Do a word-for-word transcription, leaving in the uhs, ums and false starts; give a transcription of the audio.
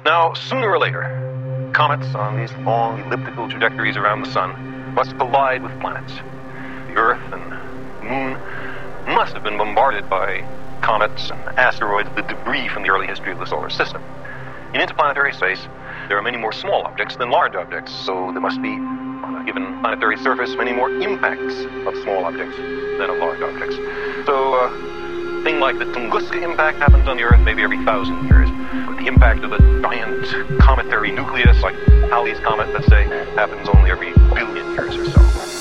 Now, sooner or later, comets on these long elliptical trajectories around the sun must collide with planets. The Earth and Moon must have been bombarded by comets and asteroids, the debris from the early history of the solar system. In interplanetary space, there are many more small objects than large objects, so there must be, on a given planetary surface, many more impacts of small objects than of large objects. So, uh, a thing like the Tunguska impact happens on the Earth maybe every thousand years. But the impact of a giant cometary nucleus, like Halley's Comet, let's say, happens only every billion years or so.